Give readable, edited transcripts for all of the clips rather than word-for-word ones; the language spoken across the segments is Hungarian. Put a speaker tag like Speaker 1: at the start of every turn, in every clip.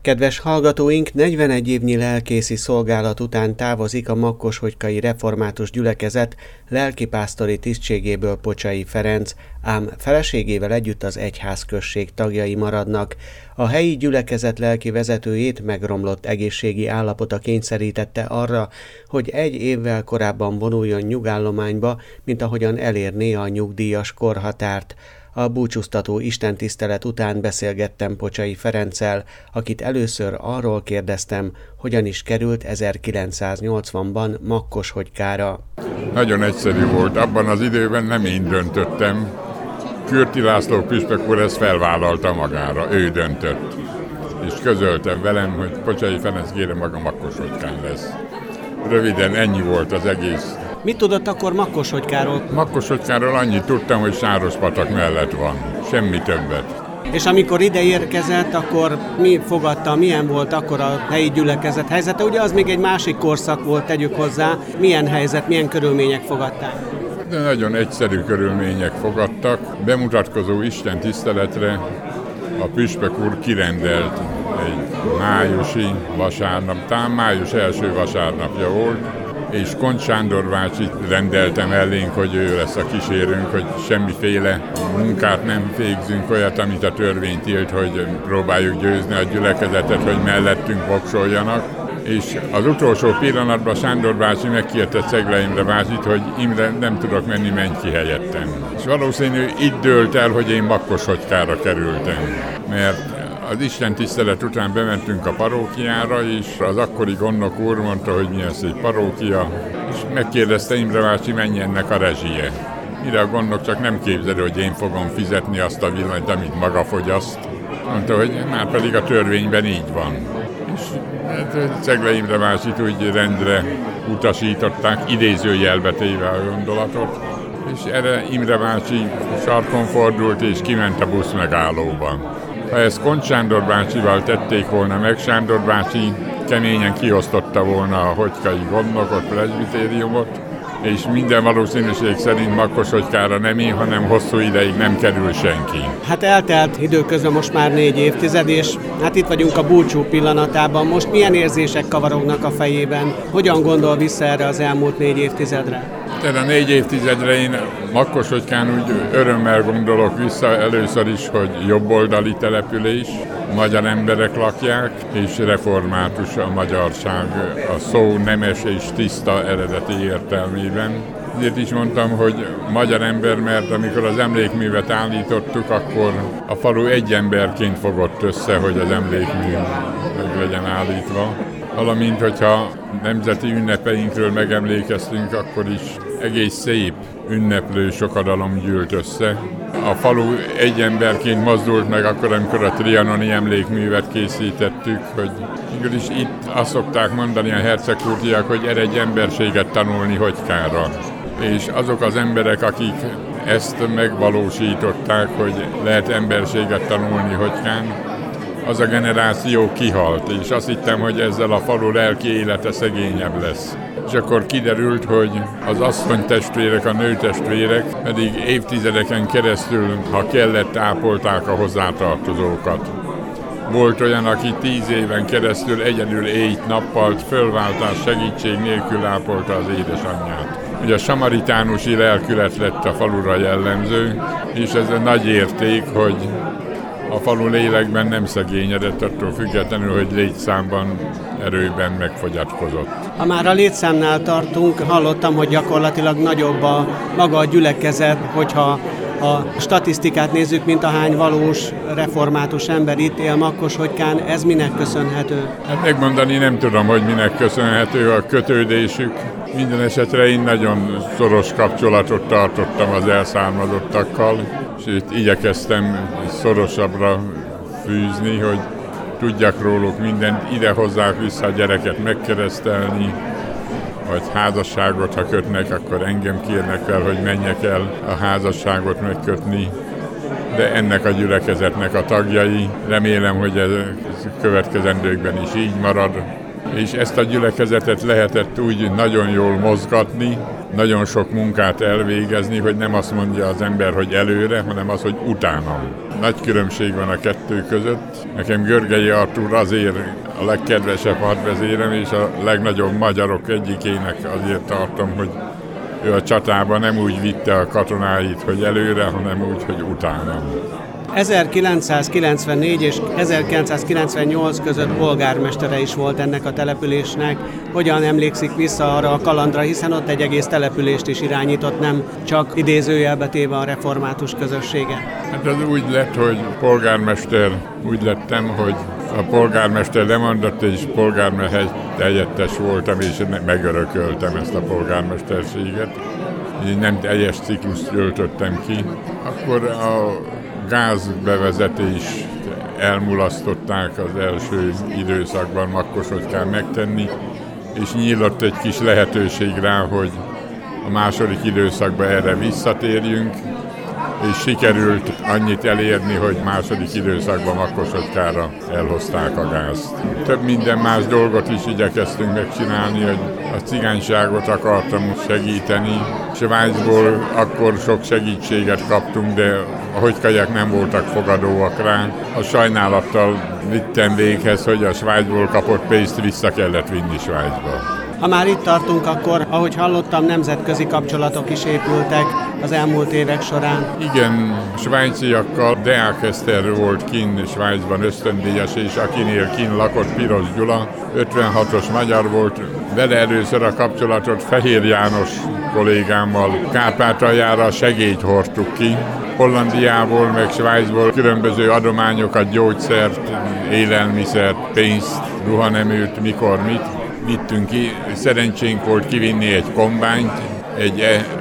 Speaker 1: Kedves hallgatóink, 41 évnyi lelkészi szolgálat után távozik a Makkoshogykai Református Gyülekezet lelkipásztori tisztségéből Pocsai Ferenc, ám feleségével együtt az egyházközség tagjai maradnak. A helyi gyülekezet lelki vezetőjét megromlott egészségi állapota kényszerítette arra, hogy egy évvel korábban vonuljon nyugállományba, mint ahogyan elérné a nyugdíjas korhatárt. A búcsúztató istentisztelet után beszélgettem Pocsai Ferenccel, akit először arról kérdeztem, hogyan is került 1980-ban Makkoshogykára.
Speaker 2: Nagyon egyszerű volt. Abban az időben nem én döntöttem. Kürti László püspök úr ezt felvállalta magára. Ő döntött. És közöltem velem, hogy Pocsai Ferenc kérem maga Makkoshodykán lesz. Röviden ennyi volt az egész.
Speaker 1: Mit tudott akkor Makkoshogykáról?
Speaker 2: Makkoshogykáról annyit tudtam, hogy Sárospatak mellett van. Semmi többet.
Speaker 1: És amikor ide érkezett, akkor mi fogadta, milyen volt akkor a helyi gyülekezet helyzete? Ugye az még egy másik korszak volt, tegyük hozzá. Milyen helyzet, milyen körülmények fogadták?
Speaker 2: De nagyon egyszerű körülmények fogadtak. Bemutatkozó istentiszteletre a püspök úr kirendelt egy májusi vasárnap, talán május első vasárnapja volt, és Kont Sándor bácsit rendeltem ellénk, hogy ő lesz a kísérőnk, hogy semmiféle munkát nem végzünk, olyat, amit a törvény tilt, hogy próbáljuk győzni a gyülekezetet, hogy mellettünk voksoljanak. És az utolsó pillanatban Sándor bácsi megkérte Cegle Imre bácsit, hogy Imre, nem tudok menni, menj ki helyettem. És valószínű itt dőlt el, hogy én Makkoshogykára kerültem, mert az istentisztelet után bementünk a parókiára, és az akkori gondnok úr mondta, hogy milyen szép parókia, és megkérdezte Imre bácsi, mennyi ennek a rezsie. Mire a gondnok csak nem képzeli, hogy én fogom fizetni azt a villanyt, amit maga fogyaszt. Mondta, hogy már pedig a törvényben így van. És Cegle Imre bácsit úgy rendre utasították, idézőjelbe téve a gondolatot, és erre Imre bácsi sarkon fordult, és kiment a busz megállóba. Ha ezt Kont Sándor bácsival tették volna meg, Sándor bácsi keményen kiosztotta volna a hogykai gondnokot, presbitériumot, és minden valószínűség szerint Makkoshogykára nem én, hanem hosszú ideig nem kerül senki.
Speaker 1: Hát eltelt időközben most már 4 évtized, és hát itt vagyunk a búcsú pillanatában. Most milyen érzések kavarognak a fejében? Hogyan gondol vissza erre az elmúlt 4 évtizedre?
Speaker 2: Erre a 4 évtizedre én Makkoshodykán úgy örömmel gondolok vissza először is, hogy jobboldali település, magyar emberek lakják, és református a magyarság a szó nemes és tiszta eredeti értelmében. Ezért is mondtam, hogy magyar ember, mert amikor az emlékművet állítottuk, akkor a falu egy emberként fogott össze, hogy az emlékmű meg legyen állítva. Valamint, hogyha nemzeti ünnepeinkről megemlékeztünk, akkor is egész szép ünneplő sokadalom gyűlt össze. A falu egy emberként mozdult meg akkor, amikor a trianoni emlékművet készítettük, hogy mégis itt azt szokták mondani a hercegkurtiak, hogy eredj emberséget tanulni Hogykára. És azok az emberek, akik ezt megvalósították, hogy lehet emberséget tanulni Hogykán, az a generáció kihalt, és azt hittem, hogy ezzel a falu lelki élete szegényebb lesz. És akkor kiderült, hogy az asszonytestvérek, a nőtestvérek pedig évtizedeken keresztül, ha kellett, ápolták a hozzátartozókat. Volt olyan, aki 10 éven keresztül egyedül éjt-nappal fölváltás segítség nélkül ápolta az édesanyját. Ugye a samaritánusi lelkület lett a falura jellemző, és ez egy nagy érték, hogy a falu lélekben nem szegényedett, attól függetlenül, hogy létszámban, erőben megfogyatkozott.
Speaker 1: Ha már a létszámnál tartunk, hallottam, hogy gyakorlatilag nagyobb a maga a gyülekezet, hogyha a statisztikát nézzük, mint ahány valós református ember itt él Makkoshodykán, ez minek köszönhető?
Speaker 2: Hát megmondani nem tudom, hogy minek köszönhető a kötődésük. Minden esetre én nagyon szoros kapcsolatot tartottam az elszármazottakkal, sőt igyekeztem szorosabbra fűzni, hogy tudjak róluk mindent, ide hozzák vissza a gyereket megkeresztelni, vagy házasságot, ha kötnek, akkor engem kérnek fel, hogy menjek el a házasságot megkötni. De ennek a gyülekezetnek a tagjai, remélem, hogy ez következendőkben is így marad, és ezt a gyülekezetet lehetett úgy nagyon jól mozgatni, nagyon sok munkát elvégezni, hogy nem azt mondja az ember, hogy előre, hanem az, hogy utánam. Nagy különbség van a kettő között. Nekem Görgei Artúr azért a legkedvesebb hadvezérem, és a legnagyobb magyarok egyikének azért tartom, hogy ő a csatában nem úgy vitte a katonáit, hogy előre, hanem úgy, hogy utánam.
Speaker 1: 1994 és 1998 között polgármestere is volt ennek a településnek. Hogyan emlékszik vissza arra a kalandra, hiszen ott egy egész települést is irányított, nem csak idézőjelbe téve a református közössége?
Speaker 2: Hát az úgy lett, hogy polgármester, úgy lettem, hogy a polgármester lemondott, és polgármester helyettes voltam, és megörököltem ezt a polgármesterséget. Így nem teljes ciklust töltöttem ki. Akkor a gázbevezetést elmulasztották az első időszakban Makkosodkán megtenni, és nyílott egy kis lehetőség rá, hogy a második időszakban erre visszatérjünk, és sikerült annyit elérni, hogy második időszakban Makkosodkára elhozták a gázt. Több minden más dolgot is igyekeztünk megcsinálni, hogy a cigányságot akartam segíteni. Svájcból akkor sok segítséget kaptunk, de a hogykaiak nem voltak fogadóak rá. A sajnálattal vittem véghez, hogy a Svájcból kapott pénzt vissza kellett vinni Svájcba.
Speaker 1: Ha már itt tartunk, akkor, ahogy hallottam, nemzetközi kapcsolatok is épültek az elmúlt évek során.
Speaker 2: Igen, svájciakkal Deák Eszter volt kinn Svájcban ösztöndíjas, és akinél kinn lakott Piros Gyula, 56-os magyar volt. Vele először a kapcsolatot Fehér János kollégámmal Kárpátaljára segélyt hordtuk ki. Hollandiából, meg Svájcból különböző adományokat, gyógyszert, élelmiszert, pénzt, ruhaneműt, mikor mit vittünk ki. Szerencsénk volt kivinni egy kombányt, egy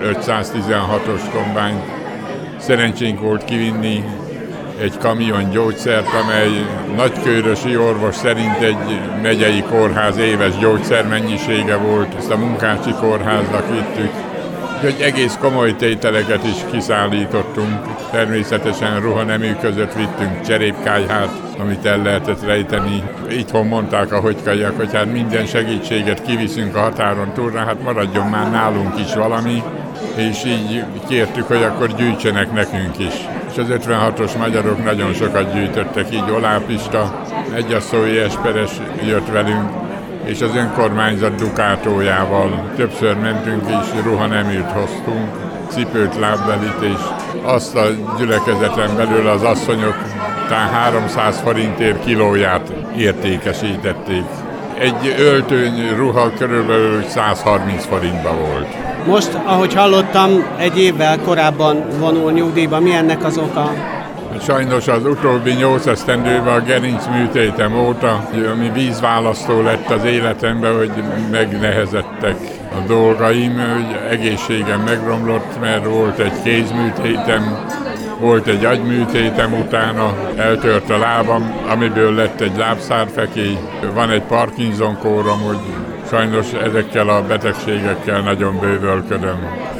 Speaker 2: E516-os kombányt. Szerencsénk volt kivinni egy kamion gyógyszert, amely nagykőrösi orvos szerint egy megyei kórház éves gyógyszermennyisége volt. Ezt a Munkácsi kórháznak vittük. Úgyhogy egész komoly tételeket is kiszállítottunk. Természetesen ruhanemű között vittünk cserépkályhát, amit el lehetett rejteni. Itthon mondták a hogykaiak, hogy hát minden segítséget kiviszünk a határon túlra, hát maradjon már nálunk is valami, és így kértük, hogy akkor gyűjtsenek nekünk is. És az 56-os magyarok nagyon sokat gyűjtöttek, így Oláh Pista, Egyasszói Esperes jött velünk, és az önkormányzat dukátójával többször mentünk, és ruhaneműt hoztunk, cipőt, lábbelit, és azt a gyülekezeten belül az asszonyok talán 300 forintért kilóját értékesítették. Egy öltöny ruha körülbelül 130 forintba volt.
Speaker 1: Most, ahogy hallottam, egy évvel korábban vonul nyugdíjba. Mi ennek az oka?
Speaker 2: Sajnos az utóbbi 8 esztendőben a gerincműtétem óta, ami vízválasztó lett az életemben, hogy megnehezettek a dolgaim, hogy egészségem megromlott, mert volt egy kézműtétem, volt egy agyműtétem utána, eltört a lábam, amiből lett egy lábszárfekély, van egy Parkinson-kórom, hogy sajnos ezekkel a betegségekkel nagyon bővölködöm,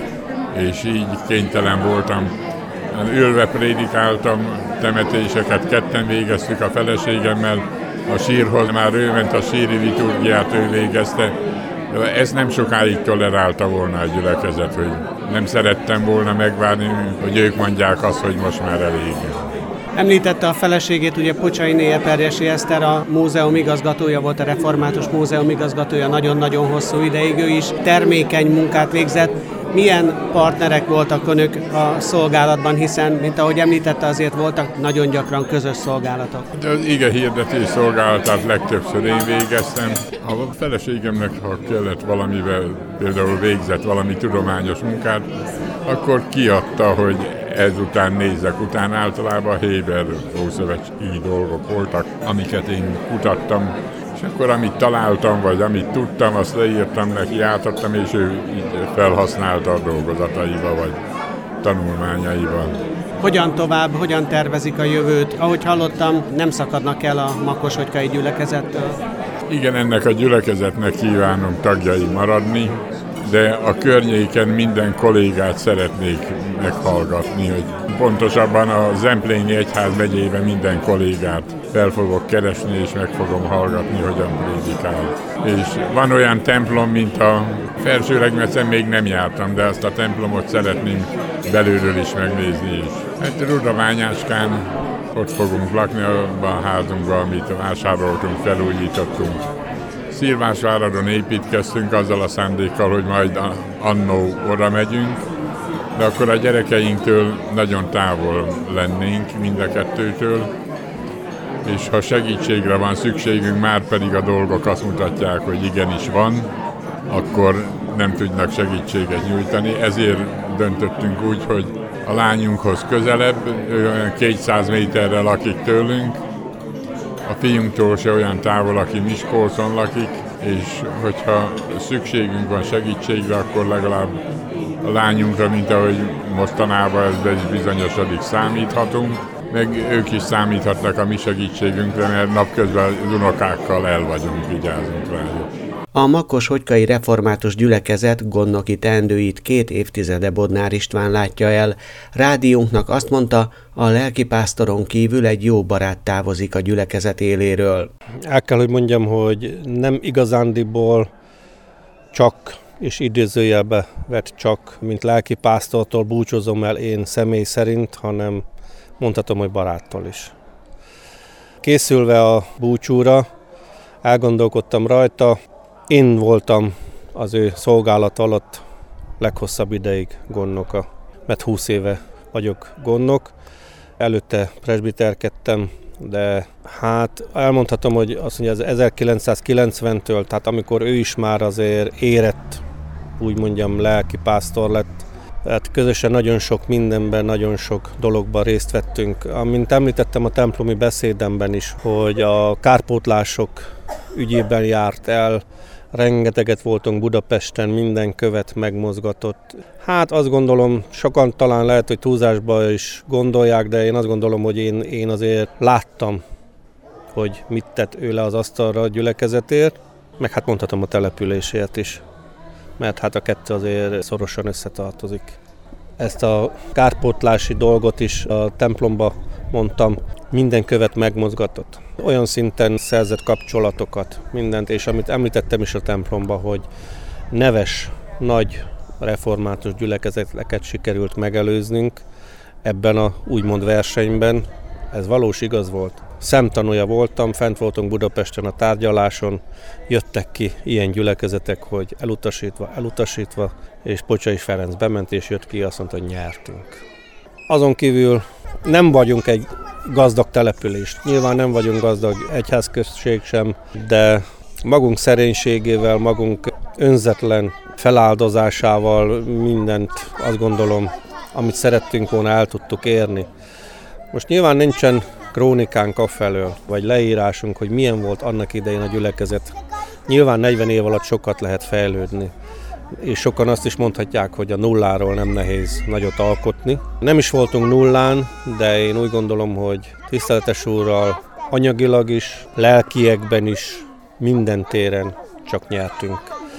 Speaker 2: és így kénytelen voltam. Ülve prédikáltam, temetéseket ketten végeztük a feleségemmel, a sírhoz már ő ment, a síri liturgiát ő végezte. Ez nem sokáig tolerálta volna a gyülekezet, hogy nem szerettem volna megvárni, hogy ők mondják azt, hogy most már elég.
Speaker 1: Említette a feleségét, ugye Pocsainé Eperjesi Eszter, a múzeum igazgatója volt, a Református Múzeum igazgatója nagyon-nagyon hosszú ideig, ő is termékeny munkát végzett. Milyen partnerek voltak önök a szolgálatban, hiszen, mint ahogy említette, azért voltak nagyon gyakran közös szolgálatok?
Speaker 2: De az igehirdetés szolgálatát legtöbbször én végeztem. A feleségemnek, ha kellett valamivel, például végzett valami tudományos munkát, akkor kiadta, hogy ezután nézzek után. Általában Héber ószövetségi dolgok voltak, amiket én kutattam. És akkor amit találtam, vagy amit tudtam, azt leírtam neki, átadtam, és ő így felhasználta a dolgozataiba, vagy tanulmányaiba.
Speaker 1: Hogyan tovább, hogyan tervezik a jövőt? Ahogy hallottam, nem szakadnak el a makkoshogykai gyülekezettől.
Speaker 2: Igen, ennek a gyülekezetnek kívánom tagjai maradni, de a környéken minden kollégát szeretnék meghallgatni, hogy pontosabban a Zempléni Egyházmegyében minden kollégát fel fogok keresni, és meg fogom hallgatni, hogyan prédikál. És van olyan templom, mint a Felsőlegmecen még nem jártam, de azt a templomot szeretném belülről is megnézni is. Hát Rudamányáskán ott fogunk lakni abban a házunkban, amit vásároltunk, felújítottunk. Szilvásváradon építkeztünk azzal a szándékkal, hogy majd annó oda megyünk, de akkor a gyerekeinktől nagyon távol lennénk mind a kettőtől, és ha segítségre van szükségünk, már pedig a dolgok azt mutatják, hogy igenis van, akkor nem tudnak segítséget nyújtani. Ezért döntöttünk úgy, hogy a lányunkhoz közelebb, olyan 200 méterre lakik tőlünk, a fiunktól se olyan távol, aki Miskolcon lakik, és hogyha szükségünk van segítségre, akkor legalább a lányunkra, mint ahogy mostanában ez is bizonyosodik, számíthatunk, meg ők is számíthatnak a mi segítségünkre, mert napközben az unokákkal el vagyunk, vigyázunk rájuk.
Speaker 1: A Makkos-Hogykai Református Gyülekezet gondnoki teendőit 2 évtizede Bodnár István látja el. Rádiónknak azt mondta, a lelkipásztoron kívül egy jó barát távozik a gyülekezet éléről.
Speaker 3: El kell, hogy mondjam, hogy nem igazándiból csak, és idézőjelbe vett csak, mint lelkipásztortól búcsúzom el én személy szerint, hanem mondhatom, hogy baráttól is. Készülve a búcsúra, elgondolkodtam rajta. Én voltam az ő szolgálat alatt leghosszabb ideig gondnoka, mert 20 éve vagyok gondnok. Előtte presbiterkedtem, de hát elmondhatom, hogy azt mondja, az 1990-től, tehát amikor ő is már azért érett, úgy mondjam, lelkipásztor lett, hát közösen nagyon sok mindenben, nagyon sok dologban részt vettünk. Amint említettem a templomi beszédemben is, hogy a kárpótlások ügyében járt el, rengeteget voltunk Budapesten, minden követ megmozgatott. Hát azt gondolom, sokan talán lehet, hogy túlzásba is gondolják, de én azt gondolom, hogy én azért láttam, hogy mit tett ő le az asztalra a gyülekezetért, meg hát mondhatom a településért is, mert hát a kettő azért szorosan összetartozik. Ezt a kárpótlási dolgot is a templomba mondtam, minden követ megmozgatott. Olyan szinten szerzett kapcsolatokat, mindent, és amit említettem is a templomba, hogy neves, nagy református gyülekezeteket sikerült megelőznünk ebben a úgymond versenyben. Ez valós igaz volt. Szemtanúja voltam, fent voltunk Budapesten a tárgyaláson, jöttek ki ilyen gyülekezetek, hogy elutasítva, és Pocsai Ferenc bement és jött ki, azt mondta, hogy nyertünk. Azon kívül nem vagyunk egy gazdag település. Nyilván nem vagyunk gazdag egyházközség sem, de magunk szerénységével, magunk önzetlen feláldozásával mindent, azt gondolom, amit szerettünk volna, el tudtuk érni. Most nyilván nincsen krónikánk afelől, vagy leírásunk, hogy milyen volt annak idején a gyülekezet. Nyilván 40 év alatt sokat lehet fejlődni, és sokan azt is mondhatják, hogy a nulláról nem nehéz nagyot alkotni. Nem is voltunk nullán, de én úgy gondolom, hogy tiszteletes úrral anyagilag is, lelkiekben is, minden téren csak nyertünk.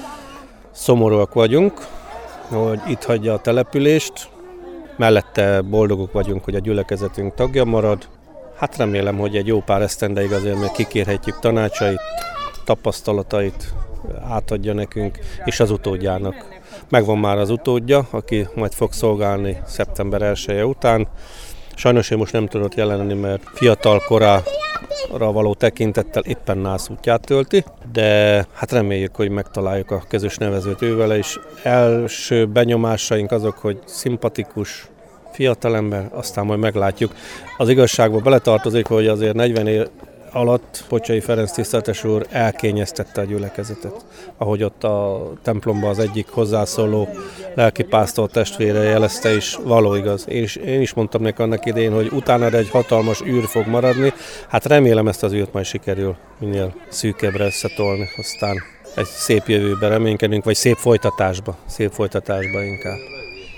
Speaker 3: Szomorúak vagyunk, hogy itt hagyja a települést, mellette boldogok vagyunk, hogy a gyülekezetünk tagja marad. Hát remélem, hogy egy jó pár esztendeig azért még kikérhetjük tanácsait, tapasztalatait, átadja nekünk, és az utódjának. Megvan már az utódja, aki majd fog szolgálni szeptember 1-e után. Sajnos én most nem tudott jelenni, mert fiatal korára való tekintettel éppen nászútját tölti, de hát reméljük, hogy megtaláljuk a közös nevezőt ővele, és első benyomásaink azok, hogy szimpatikus fiatalember, aztán majd meglátjuk. Az igazságba beletartozik, hogy azért 40 év alatt Pocsai Ferenc tiszteletes úr elkényeztette a gyülekezetet. Ahogy ott a templomban az egyik hozzászóló lelkipásztor testvére jelezte is, való igaz. És én is mondtam neki annak idején, hogy utána egy hatalmas űr fog maradni. Hát remélem ezt az űrt majd sikerül minél szűkebbre összetolni. Aztán egy szép jövőbe reménykedünk, vagy szép folytatásba inkább.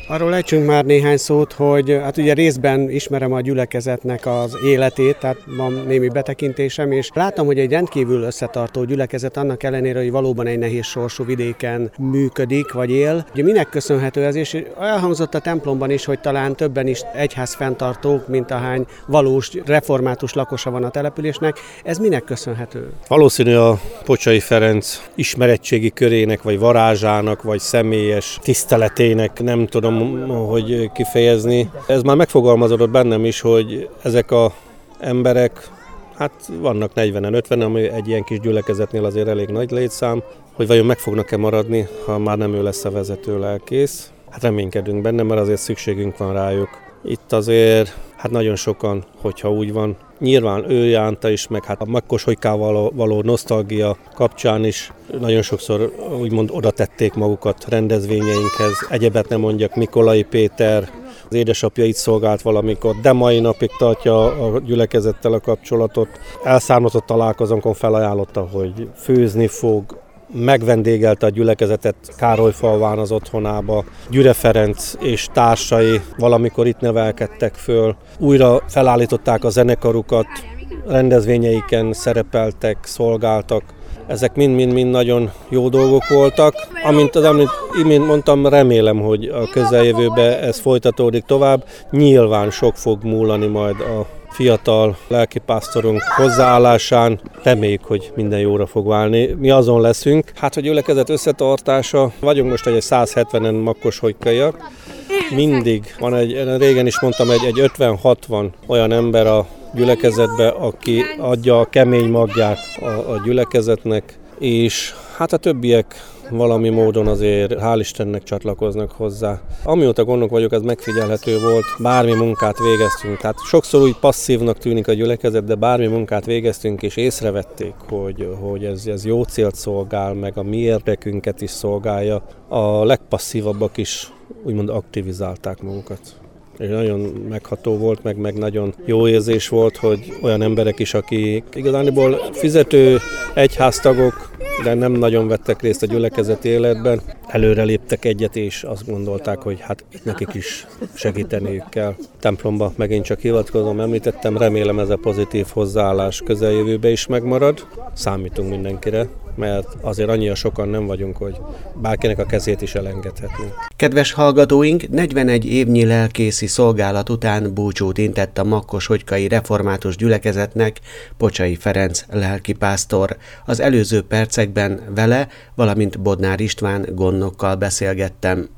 Speaker 1: Arról ejtsünk már néhány szót, hogy hát ugye részben ismerem a gyülekezetnek az életét, tehát van némi betekintésem, és látom, hogy egy rendkívül összetartó gyülekezet annak ellenére, hogy valóban egy nehéz sorsú vidéken működik, vagy él. Ugye minek köszönhető ez, és elhangzott a templomban is, hogy talán többen is egyház fenntartók, mint ahány valós református lakosa van a településnek. Ez minek köszönhető?
Speaker 3: Valószínű a Pocsai Ferenc ismeretségi körének, vagy varázsának, vagy személyes tiszteletének, nem tudom, hogy kifejezni. Ez már megfogalmazódott bennem is, hogy ezek az emberek, hát vannak 40-en, 50-en, ami egy ilyen kis gyülekezetnél azért elég nagy létszám, hogy vajon meg fognak-e maradni, ha már nem ő lesz a vezető lelkész. Hát reménykedünk benne, mert azért szükségünk van rájuk. Itt azért hát nagyon sokan, hogyha úgy van. Nyilván ő jánta is, meg hát a Makkos-Hogykával való nosztalgia kapcsán is nagyon sokszor úgymond oda tették magukat rendezvényeinkhez. Egyebet nem mondjak, Mikolai Péter, az édesapja itt szolgált valamikor, de mai napig tartja a gyülekezettel a kapcsolatot. Elszármazott találkozónkon felajánlotta, hogy főzni fog, megvendégelte a gyülekezetet Károlyfalván az otthonába. Gyüre Ferenc és társai valamikor itt nevelkedtek föl. Újra felállították a zenekarukat, rendezvényeiken szerepeltek, szolgáltak. Ezek mind-mind nagyon jó dolgok voltak. Amit imént mondtam, remélem, hogy a közeljövőben ez folytatódik tovább. Nyilván sok fog múlani majd a fiatal lelkipásztorunk hozzáállásán. Reméljük, hogy minden jóra fog válni. Mi azon leszünk. Hát, hogy gyülekezet összetartása. Vagyunk most egy 170-en Makkos-Hogykaiak. Mindig van régen is mondtam, egy 50-60 olyan ember a gyülekezetbe, aki adja a kemény magját a gyülekezetnek, és hát a többiek valami módon azért hál' Istennek csatlakoznak hozzá. Amióta gondok vagyok, ez megfigyelhető volt, bármi munkát végeztünk. Tehát sokszor úgy passzívnak tűnik a gyülekezet, de bármi munkát végeztünk, és észrevették, hogy ez jó célt szolgál, meg a mi érdekünket is szolgálja. A legpasszívabbak is úgymond aktivizálták magukat. És nagyon megható volt, meg nagyon jó érzés volt, hogy olyan emberek is, akik igazániból fizető egyháztagok, de nem nagyon vettek részt a gyülekezeti életben, előre léptek egyet, és azt gondolták, hogy hát itt nekik is segíteniük kell. Templomba megint csak hivatkozom, említettem, remélem ez a pozitív hozzáállás közeljövőben is megmarad. Számítunk mindenkire, mert azért annyira sokan nem vagyunk, hogy bárkinek a kezét is elengedhetnénk.
Speaker 1: Kedves hallgatóink, 41 évnyi lelkészi szolgálat után búcsút intett a Makkos-Hogykai Református Gyülekezetnek Pocsai Ferenc lelkipásztor. Az előző percekben vele, valamint Bodnár István gondnokkal beszélgettem.